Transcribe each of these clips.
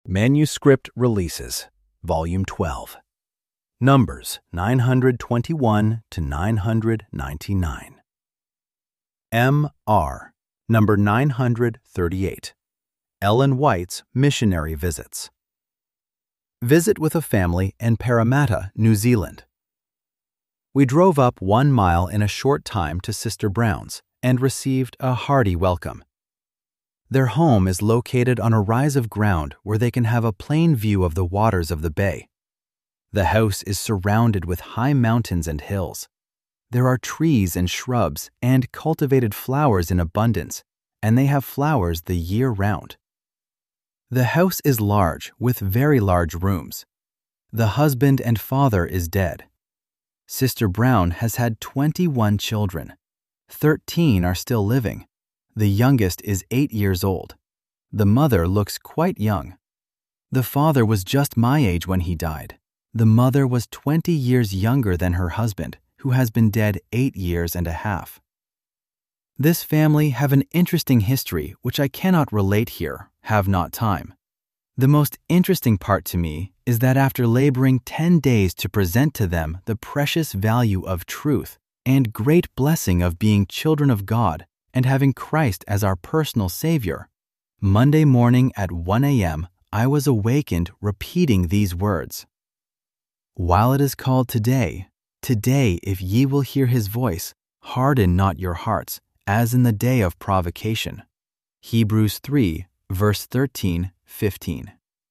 Manuscript Releases, Volume 12. Numbers 921 to 999. M.R. Number 938. Ellen White's Missionary Visits. Visit with a family in Parramatta, New Zealand. We drove up 1 mile in a short time to Sister Brown's and received a hearty welcome. Their home is located on a rise of ground where they can have a plain view of the waters of the bay. The house is surrounded with high mountains and hills. There are trees and shrubs and cultivated flowers in abundance, and they have flowers the year round. The house is large with very large rooms. The husband and father is dead. Sister Brown has had 21 children. 13 are still living. The youngest is 8 years old. The mother looks quite young. The father was just my age when he died. The mother was 20 years younger than her husband, who has been dead 8 years and a half. This family have an interesting history which I cannot relate here, have not time. The most interesting part to me is that after laboring 10 days to present to them the precious value of truth and great blessing of being children of God and having Christ as our personal Savior, Monday morning at 1 a.m. I was awakened repeating these words. While it is called today, today if ye will hear his voice, harden not your hearts, as in the day of provocation. Hebrews 3, verse 13, 15.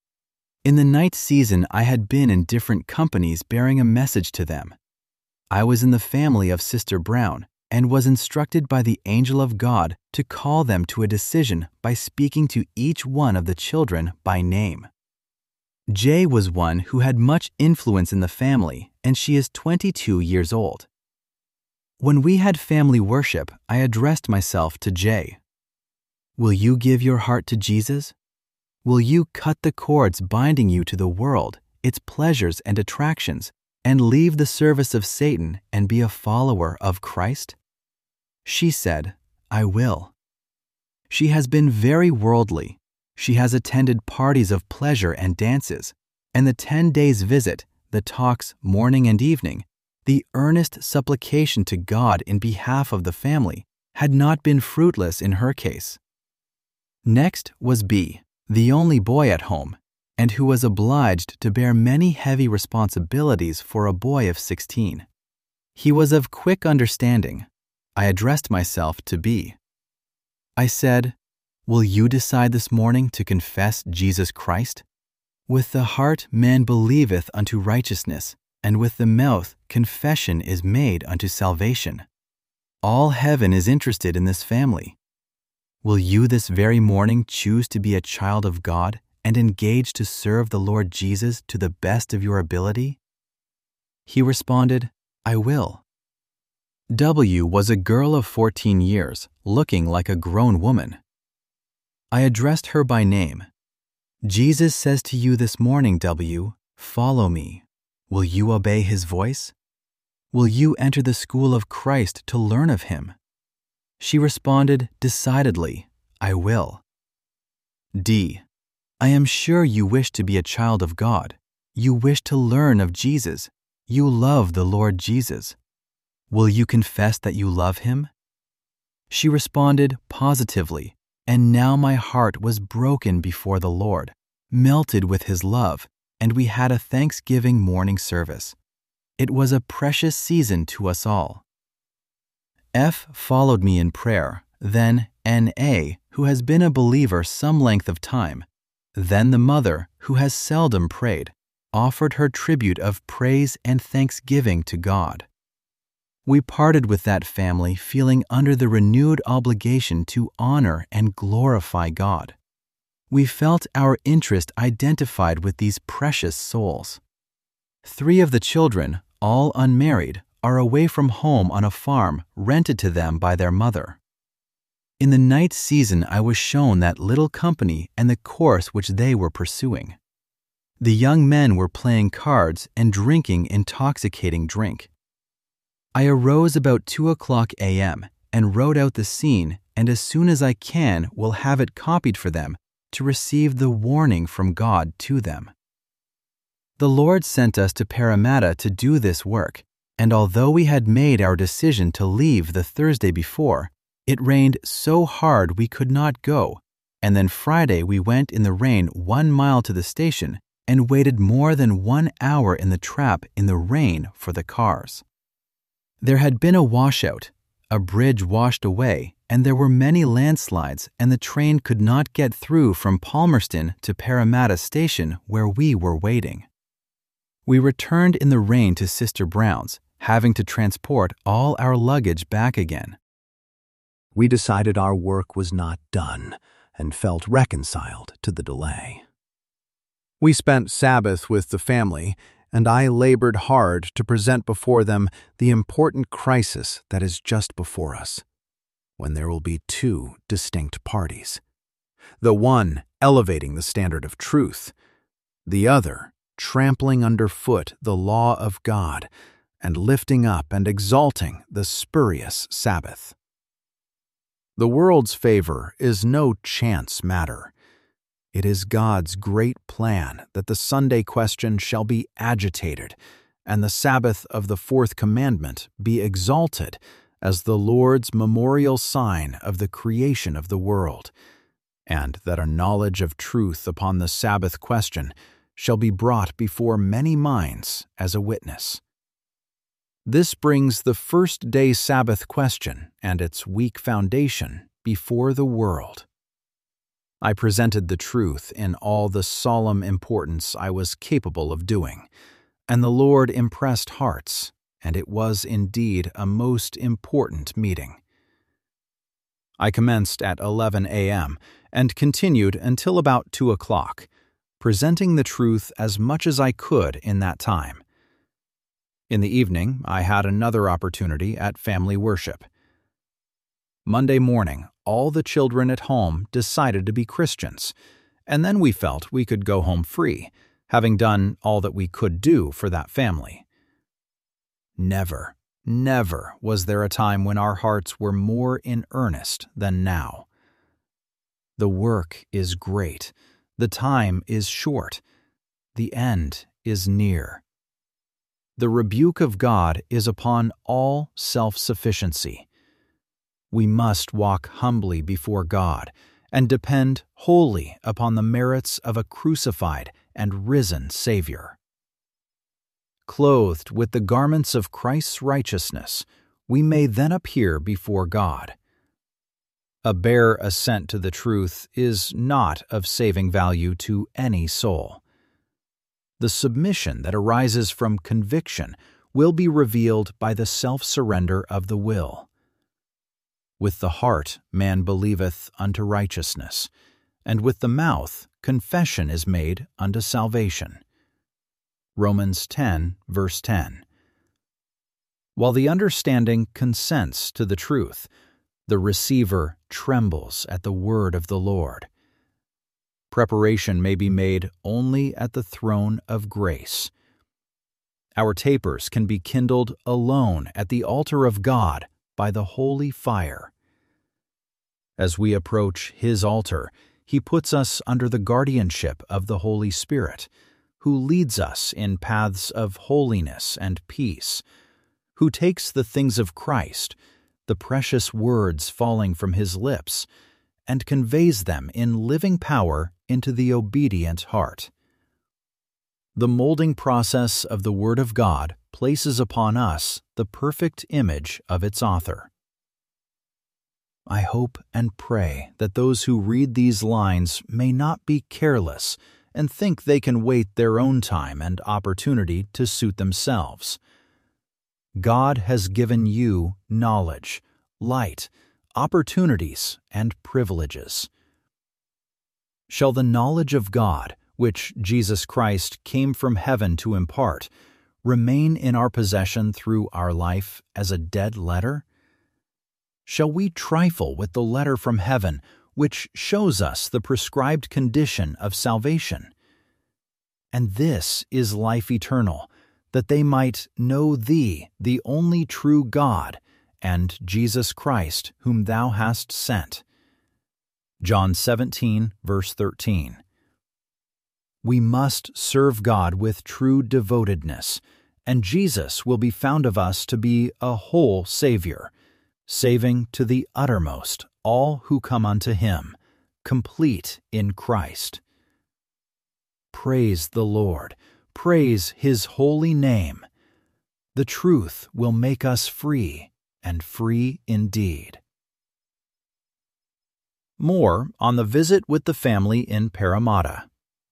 In the night season I had been in different companies bearing a message to them. I was in the family of Sister Brown and was instructed by the angel of God to call them to a decision by speaking to each one of the children by name. Jay was one who had much influence in the family, and she is 22 years old. When we had family worship, I addressed myself to Jay. Will you give your heart to Jesus? Will you cut the cords binding you to the world, its pleasures and attractions, and leave the service of Satan and be a follower of Christ? She said, I will. She has been very worldly. She has attended parties of pleasure and dances, and the 10 days visit, the talks morning and evening, the earnest supplication to God in behalf of the family had not been fruitless in her case. Next was B, the only boy at home, and who was obliged to bear many heavy responsibilities for a boy of 16. He was of quick understanding. I addressed myself to B. I said, will you decide this morning to confess Jesus Christ? With the heart man believeth unto righteousness, and with the mouth confession is made unto salvation. All heaven is interested in this family. Will you this very morning choose to be a child of God and engage to serve the Lord Jesus to the best of your ability? He responded, I will. W was a girl of 14 years, looking like a grown woman. I addressed her by name. Jesus says to you this morning, W, follow me. Will you obey his voice? Will you enter the school of Christ to learn of him? She responded decidedly, I will. D, I am sure you wish to be a child of God. You wish to learn of Jesus. You love the Lord Jesus. Will you confess that you love him? She responded positively, and now my heart was broken before the Lord, melted with his love, and we had a Thanksgiving morning service. It was a precious season to us all. F followed me in prayer, then N.A., who has been a believer some length of time, then the mother, who has seldom prayed, offered her tribute of praise and thanksgiving to God. We parted with that family feeling under the renewed obligation to honor and glorify God. We felt our interest identified with these precious souls. 3 of the children, all unmarried, are away from home on a farm rented to them by their mother. In the night season I was shown that little company and the course which they were pursuing. The young men were playing cards and drinking intoxicating drink. I arose about 2 o'clock a.m. and wrote out the scene, and as soon as I can will have it copied for them to receive the warning from God to them. The Lord sent us to Parramatta to do this work, and although we had made our decision to leave the Thursday before, it rained so hard we could not go, and then Friday we went in the rain 1 mile to the station and waited more than 1 hour in the trap in the rain for the cars. There had been a washout, a bridge washed away, and there were many landslides, and the train could not get through from Palmerston to Parramatta Station where we were waiting. We returned in the rain to Sister Brown's, having to transport all our luggage back again. We decided our work was not done and felt reconciled to the delay. We spent Sabbath with the family, and I labored hard to present before them the important crisis that is just before us, when there will be 2 distinct parties. The one elevating the standard of truth, the other trampling underfoot the law of God and lifting up and exalting the spurious Sabbath. The world's favor is no chance matter. It is God's great plan that the Sunday question shall be agitated and the Sabbath of the 4th commandment be exalted as the Lord's memorial sign of the creation of the world, and that a knowledge of truth upon the Sabbath question shall be brought before many minds as a witness. This brings the first-day Sabbath question and its weak foundation before the world. I presented the truth in all the solemn importance I was capable of doing, and the Lord impressed hearts, and it was indeed a most important meeting. I commenced at 11 a.m. and continued until about 2 o'clock, presenting the truth as much as I could in that time. In the evening, I had another opportunity at family worship. Monday morning, all the children at home decided to be Christians, and then we felt we could go home free, having done all that we could do for that family. Never, never was there a time when our hearts were more in earnest than now. The work is great. The time is short. The end is near. The rebuke of God is upon all self-sufficiency. We must walk humbly before God and depend wholly upon the merits of a crucified and risen Savior. Clothed with the garments of Christ's righteousness, we may then appear before God. A bare assent to the truth is not of saving value to any soul. The submission that arises from conviction will be revealed by the self-surrender of the will. With the heart man believeth unto righteousness, and with the mouth confession is made unto salvation. Romans 10, verse 10. While the understanding consents to the truth, the receiver trembles at the word of the Lord. Preparation may be made only at the throne of grace. Our tapers can be kindled alone at the altar of God by the holy fire. As we approach His altar, He puts us under the guardianship of the Holy Spirit, who leads us in paths of holiness and peace, who takes the things of Christ, the precious words falling from His lips, and conveys them in living power into the obedient heart. The molding process of the Word of God places upon us the perfect image of its author. I hope and pray that those who read these lines may not be careless and think they can wait their own time and opportunity to suit themselves. God has given you knowledge, light, opportunities, and privileges. Shall the knowledge of God, which Jesus Christ came from heaven to impart, remain in our possession through our life as a dead letter? Shall we trifle with the letter from heaven which shows us the prescribed condition of salvation? And this is life eternal, that they might know Thee, the only true God, and Jesus Christ, whom Thou hast sent. John 17, verse 13. We must serve God with true devotedness, and Jesus will be found of us to be a whole Savior, saving to the uttermost all who come unto Him, complete in Christ. Praise the Lord. Praise His holy name. The truth will make us free, and free indeed. More on the visit with the family in Parramatta.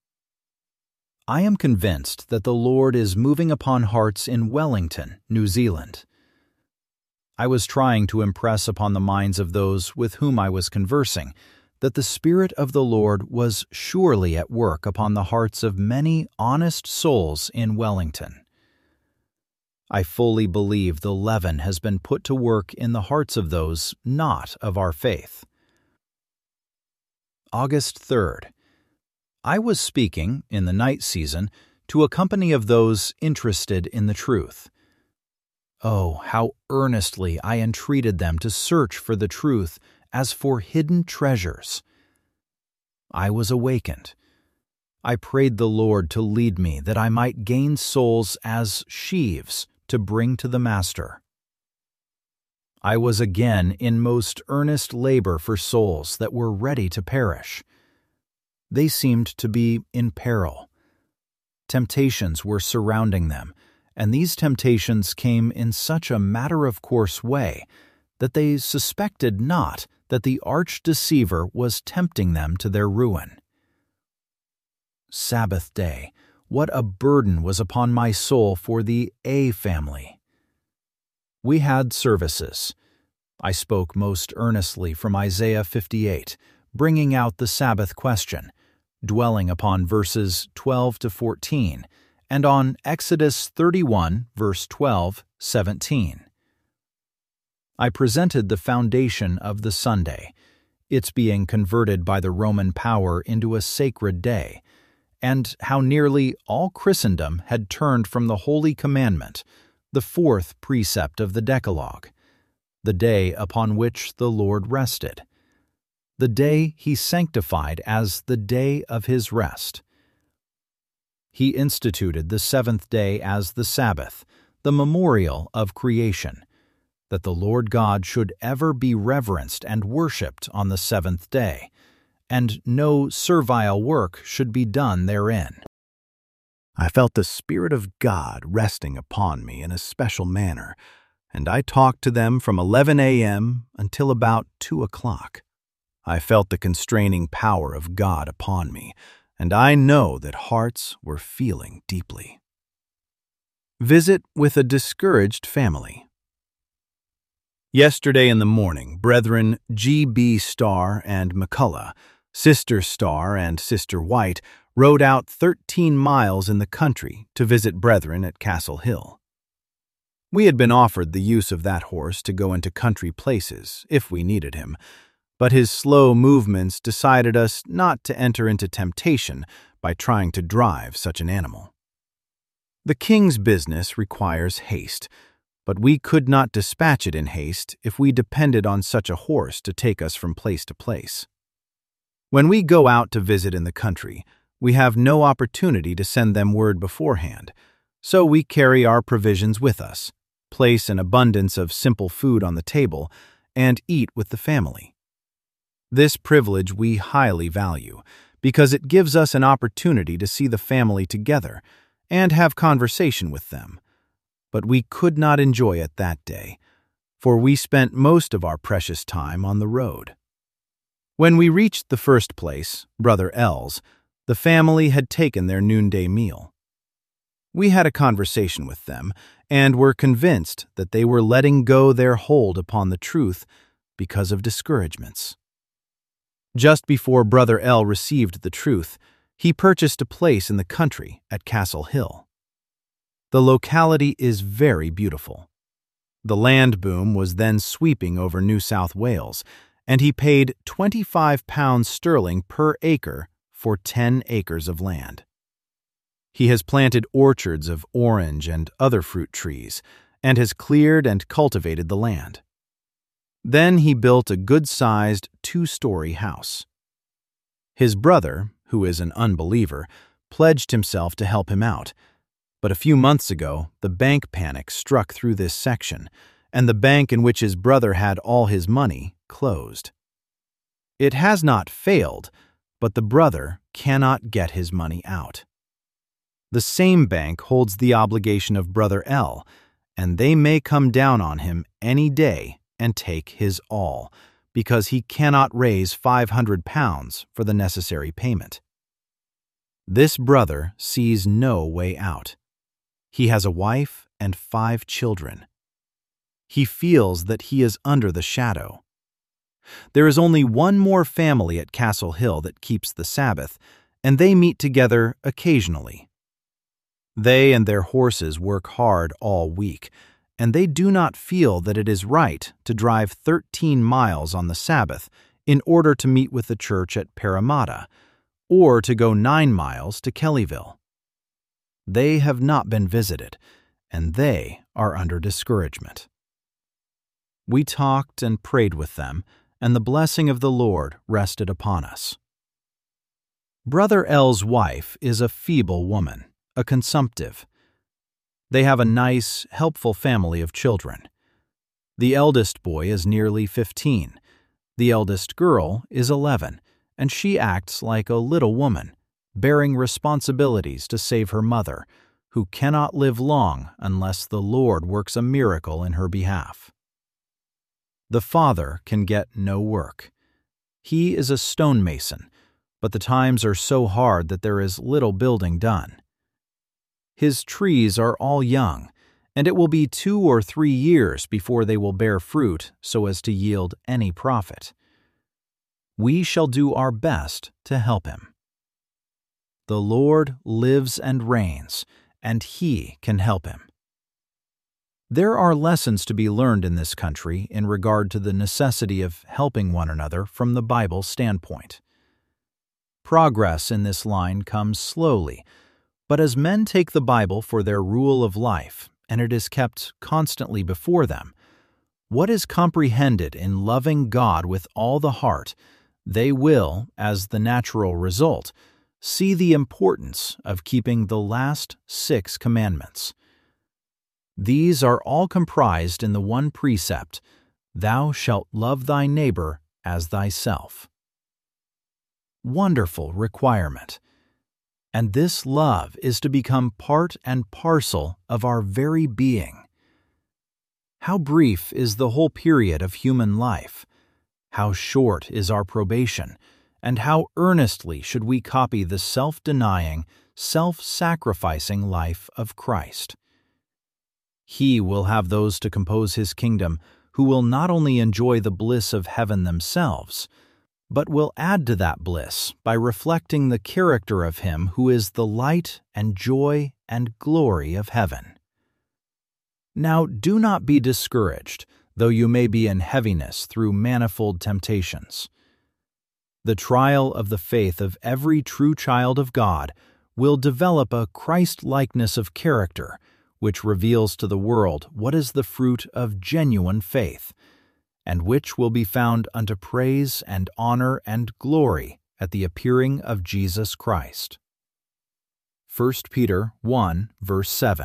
I am convinced that the Lord is moving upon hearts in Wellington, New Zealand. I was trying to impress upon the minds of those with whom I was conversing that the Spirit of the Lord was surely at work upon the hearts of many honest souls in Wellington. I fully believe the leaven has been put to work in the hearts of those not of our faith. August 3rd. I was speaking, in the night season, to a company of those interested in the truth. Oh, how earnestly I entreated them to search for the truth as for hidden treasures. I was awakened. I prayed the Lord to lead me that I might gain souls as sheaves to bring to the Master. I was again in most earnest labor for souls that were ready to perish. They seemed to be in peril. Temptations were surrounding them, and these temptations came in such a matter-of-course way that they suspected not that the arch-deceiver was tempting them to their ruin. Sabbath day, what a burden was upon my soul for the A family. We had services. I spoke most earnestly from Isaiah 58, bringing out the Sabbath question, dwelling upon verses 12 to 14, and on Exodus 31, verse 12, 17. I presented the foundation of the Sunday, its being converted by the Roman power into a sacred day, and how nearly all Christendom had turned from the holy commandment, the fourth precept of the Decalogue, the day upon which the Lord rested, the day He sanctified as the day of His rest. He instituted the seventh day as the Sabbath, the memorial of creation, that the Lord God should ever be reverenced and worshipped on the seventh day, and no servile work should be done therein. I felt the Spirit of God resting upon me in a special manner, and I talked to them from 11 a.m. until about 2 o'clock. I felt the constraining power of God upon me, and I know that hearts were feeling deeply. Visit with a discouraged family. Yesterday in the morning, Brethren G.B. Starr and McCullough, Sister Starr and Sister White, rode out 13 miles in the country to visit brethren at Castle Hill. We had been offered the use of that horse to go into country places, if we needed him, but his slow movements decided us not to enter into temptation by trying to drive such an animal. The king's business requires haste, but we could not dispatch it in haste if we depended on such a horse to take us from place to place. When we go out to visit in the country, we have no opportunity to send them word beforehand, so we carry our provisions with us, place an abundance of simple food on the table, and eat with the family. This privilege we highly value, because it gives us an opportunity to see the family together and have conversation with them. But we could not enjoy it that day, for we spent most of our precious time on the road. When we reached the first place, Brother L's, the family had taken their noonday meal. We had a conversation with them, and were convinced that they were letting go their hold upon the truth because of discouragements. Just before Brother L received the truth, he purchased a place in the country at Castle Hill. The locality is very beautiful. The land boom was then sweeping over New South Wales, and he paid £25 sterling per acre for 10 acres of land. He has planted orchards of orange and other fruit trees, and has cleared and cultivated the land. Then he built a good-sized 2-story house, His brother, who is an unbeliever, pledged himself to help him out. But a few months ago, the bank panic struck through this section, and the bank in which his brother had all his money closed. It has not failed, but the brother cannot get his money out. The same bank holds the obligation of Brother L, and they may come down on him any day and take his all, because he cannot raise £500 for the necessary payment. This brother sees no way out. He has a wife and 5 children. He feels that he is under the shadow. There is only one more family at Castle Hill that keeps the Sabbath, and they meet together occasionally. They and their horses work hard all week, and they do not feel that it is right to drive 13 miles on the Sabbath in order to meet with the church at Parramatta, or to go 9 miles to Kellyville. They have not been visited, and they are under discouragement. We talked and prayed with them, and the blessing of the Lord rested upon us. Brother L's wife is a feeble woman, a consumptive. They have a nice, helpful family of children. The eldest boy is nearly 15. The eldest girl is 11, and she acts like a little woman, bearing responsibilities to save her mother, who cannot live long unless the Lord works a miracle in her behalf. The father can get no work. He is a stonemason, but the times are so hard that there is little building done. His trees are all young, and it will be 2 or 3 years before they will bear fruit so as to yield any profit. We shall do our best to help him. The Lord lives and reigns, and He can help him. There are lessons to be learned in this country in regard to the necessity of helping one another from the Bible standpoint. Progress in this line comes slowly, but as men take the Bible for their rule of life, and it is kept constantly before them, what is comprehended in loving God with all the heart, they will, as the natural result, see the importance of keeping the last 6 commandments. These are all comprised in the one precept, "Thou shalt love thy neighbor as thyself." Wonderful requirement. And this love is to become part and parcel of our very being. How brief is the whole period of human life? How short is our probation? And how earnestly should we copy the self-denying, self-sacrificing life of Christ? He will have those to compose His kingdom who will not only enjoy the bliss of heaven themselves, but will add to that bliss by reflecting the character of Him who is the light and joy and glory of heaven. Now do not be discouraged, though you may be in heaviness through manifold temptations. The trial of the faith of every true child of God will develop a Christ-likeness of character, which reveals to the world what is the fruit of genuine faith, and which will be found unto praise and honor and glory at the appearing of Jesus Christ. 1 Peter 1, verse 7.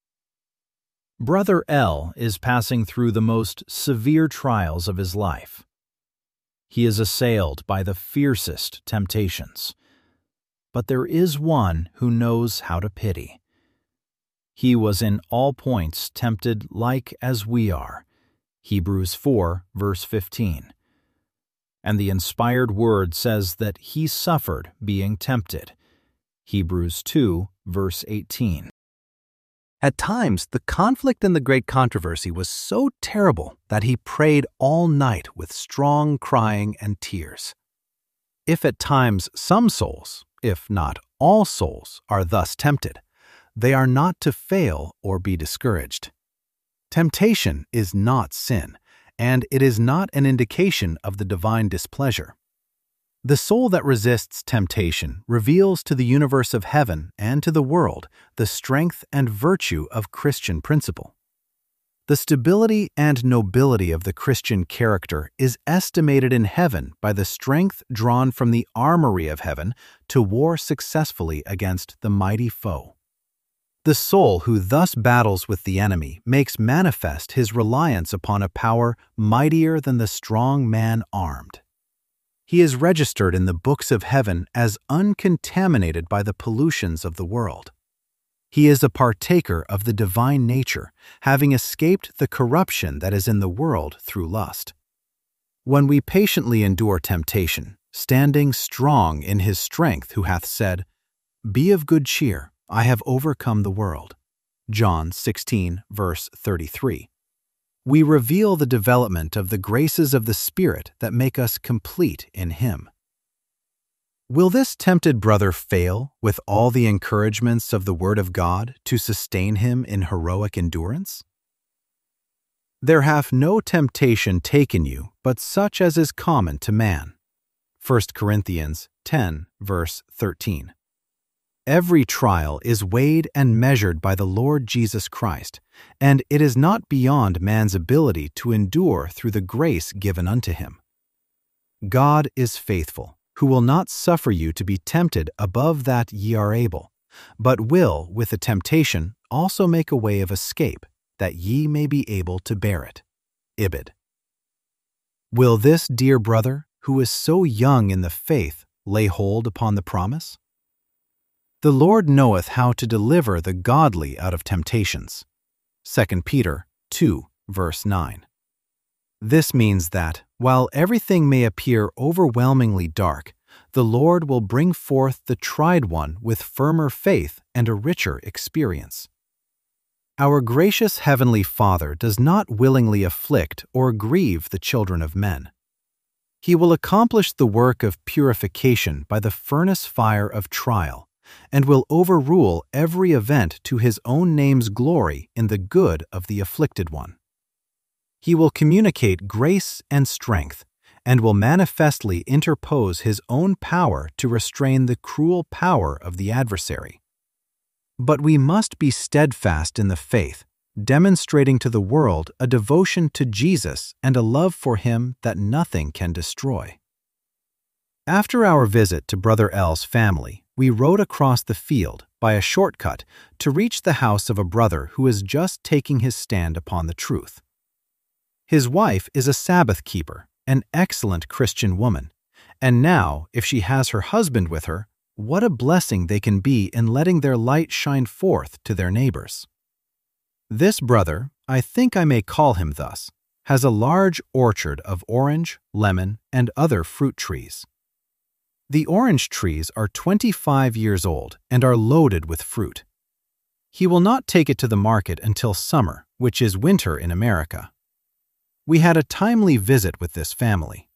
Brother L is passing through the most severe trials of his life. He is assailed by the fiercest temptations. But there is one who knows how to pity. He was in all points tempted like as we are. Hebrews 4, verse 15. And the inspired word says that he suffered being tempted. Hebrews 2, verse 18. At times, the conflict and the great controversy was so terrible that he prayed all night with strong crying and tears. If at times some souls, if not all souls, are thus tempted, they are not to fail or be discouraged. Temptation is not sin, and it is not an indication of the divine displeasure. The soul that resists temptation reveals to the universe of heaven and to the world the strength and virtue of Christian principle. The stability and nobility of the Christian character is estimated in heaven by the strength drawn from the armory of heaven to war successfully against the mighty foe. The soul who thus battles with the enemy makes manifest his reliance upon a power mightier than the strong man armed. He is registered in the books of heaven as uncontaminated by the pollutions of the world. He is a partaker of the divine nature, having escaped the corruption that is in the world through lust. When we patiently endure temptation, standing strong in his strength who hath said, "Be of good cheer, I have overcome the world." John 16, verse 33. We reveal the development of the graces of the Spirit that make us complete in him. Will this tempted brother fail with all the encouragements of the Word of God to sustain him in heroic endurance? There hath no temptation taken you but such as is common to man. 1 Corinthians 10, verse 13. Every trial is weighed and measured by the Lord Jesus Christ, and it is not beyond man's ability to endure through the grace given unto him. God is faithful, who will not suffer you to be tempted above that ye are able, but will, with the temptation, also make a way of escape, that ye may be able to bear it. Ibid. Will this dear brother, who is so young in the faith, lay hold upon the promise? The Lord knoweth how to deliver the godly out of temptations. 2 Peter 2, verse 9. This means that, while everything may appear overwhelmingly dark, the Lord will bring forth the tried one with firmer faith and a richer experience. Our gracious Heavenly Father does not willingly afflict or grieve the children of men. He will accomplish the work of purification by the furnace fire of trial, and will overrule every event to his own name's glory in the good of the afflicted one. He will communicate grace and strength, and will manifestly interpose his own power to restrain the cruel power of the adversary. But we must be steadfast in the faith, demonstrating to the world a devotion to Jesus and a love for him that nothing can destroy. After our visit to Brother L's family, we rode across the field by a shortcut to reach the house of a brother who is just taking his stand upon the truth. His wife is a Sabbath keeper, an excellent Christian woman, and now, if she has her husband with her, what a blessing they can be in letting their light shine forth to their neighbors. This brother, I think I may call him thus, has a large orchard of orange, lemon, and other fruit trees. The orange trees are 25 years old and are loaded with fruit. He will not take it to the market until summer, which is winter in America. We had a timely visit with this family.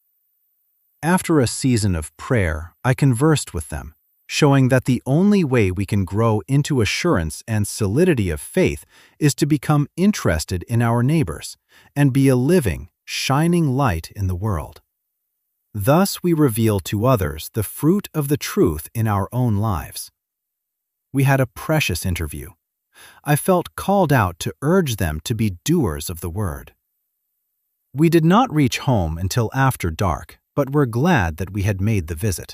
After a season of prayer, I conversed with them, showing that the only way we can grow into assurance and solidity of faith is to become interested in our neighbors and be a living, shining light in the world. Thus we reveal to others the fruit of the truth in our own lives. We had a precious interview. I felt called out to urge them to be doers of the word. We did not reach home until after dark, but were glad that we had made the visit.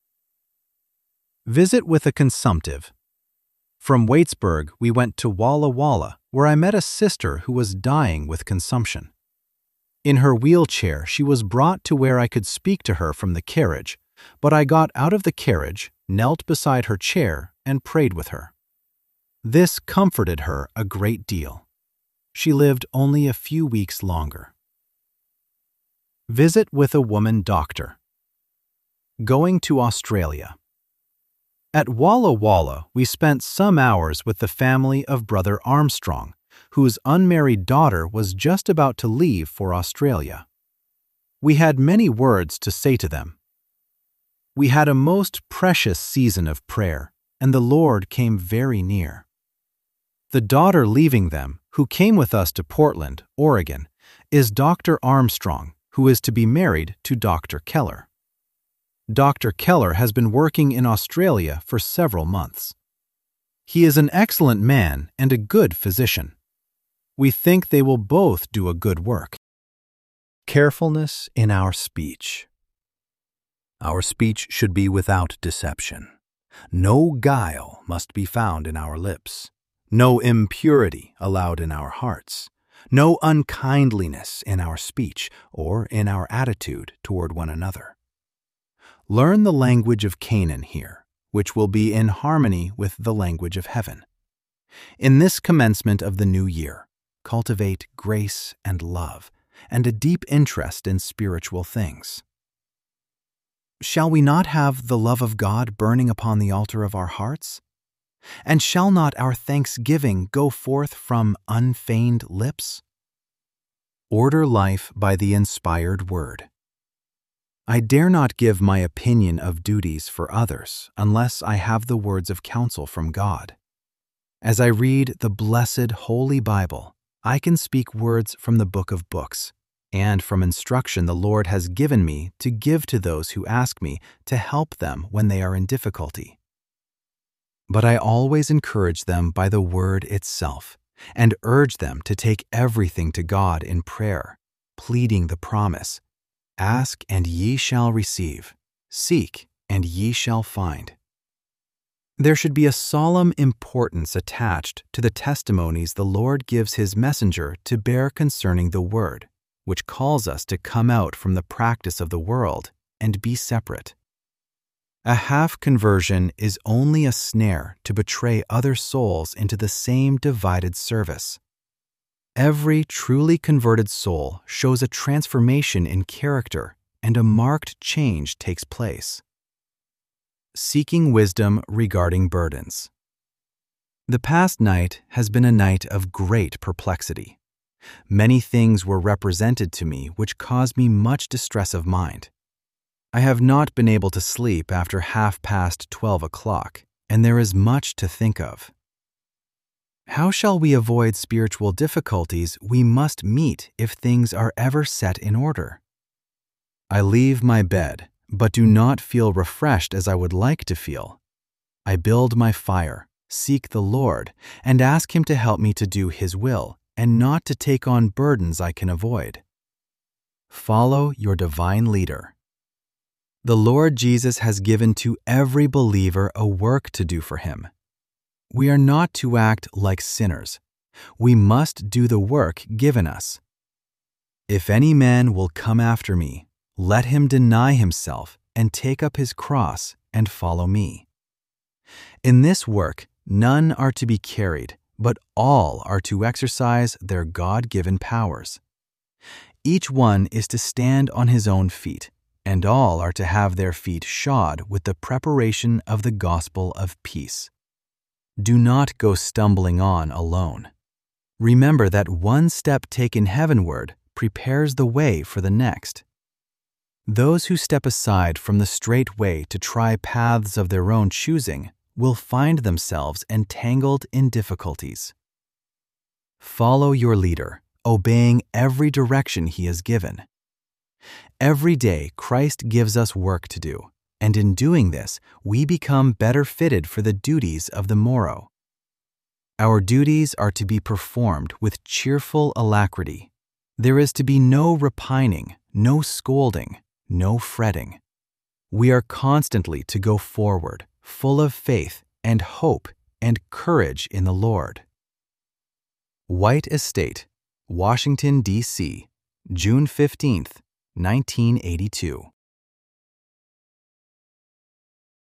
Visit with a consumptive. From Waitsburg, we went to Walla Walla, where I met a sister who was dying with consumption. In her wheelchair, she was brought to where I could speak to her from the carriage, but I got out of the carriage, knelt beside her chair, and prayed with her. This comforted her a great deal. She lived only a few weeks longer. Visit with a woman doctor. Going to Australia. At Walla Walla, we spent some hours with the family of Brother Armstrong, whose unmarried daughter was just about to leave for Australia. We had many words to say to them. We had a most precious season of prayer, and the Lord came very near. The daughter leaving them, who came with us to Portland, Oregon, is Dr. Armstrong, who is to be married to Dr. Keller. Dr. Keller has been working in Australia for several months. He is an excellent man and a good physician. We think they will both do a good work. Carefulness in our speech. Our speech should be without deception. No guile must be found in our lips. No impurity allowed in our hearts. No unkindliness in our speech or in our attitude toward one another. Learn the language of Canaan here, which will be in harmony with the language of heaven. In this commencement of the new year, cultivate grace and love, and a deep interest in spiritual things. Shall we not have the love of God burning upon the altar of our hearts? And shall not our thanksgiving go forth from unfeigned lips? Order life by the inspired word. I dare not give my opinion of duties for others unless I have the words of counsel from God. As I read the blessed Holy Bible, I can speak words from the book of books, and from instruction the Lord has given me to give to those who ask me to help them when they are in difficulty. But I always encourage them by the word itself, and urge them to take everything to God in prayer, pleading the promise, "Ask and ye shall receive, seek and ye shall find." There should be a solemn importance attached to the testimonies the Lord gives His messenger to bear concerning the word, which calls us to come out from the practice of the world and be separate. A half-conversion is only a snare to betray other souls into the same divided service. Every truly converted soul shows a transformation in character, and a marked change takes place. Seeking wisdom regarding burdens. The past night has been a night of great perplexity. Many things were represented to me which caused me much distress of mind. I have not been able to sleep after 12:30 o'clock, and there is much to think of. How shall we avoid spiritual difficulties we must meet if things are ever set in order? I leave my bed, but do not feel refreshed as I would like to feel. I build my fire, seek the Lord, and ask Him to help me to do His will, and not to take on burdens I can avoid. Follow your divine leader. The Lord Jesus has given to every believer a work to do for Him. We are not to act like sinners. We must do the work given us. If any man will come after me, let him deny himself and take up his cross and follow me. In this work, none are to be carried, but all are to exercise their God-given powers. Each one is to stand on his own feet, and all are to have their feet shod with the preparation of the gospel of peace. Do not go stumbling on alone. Remember that one step taken heavenward prepares the way for the next. Those who step aside from the straight way to try paths of their own choosing will find themselves entangled in difficulties. Follow your leader, obeying every direction he has given. Every day, Christ gives us work to do, and in doing this, we become better fitted for the duties of the morrow. Our duties are to be performed with cheerful alacrity. There is to be no repining, no scolding, no fretting. We are constantly to go forward, full of faith and hope and courage in the Lord. White Estate, Washington, D.C., June 15th, 1982.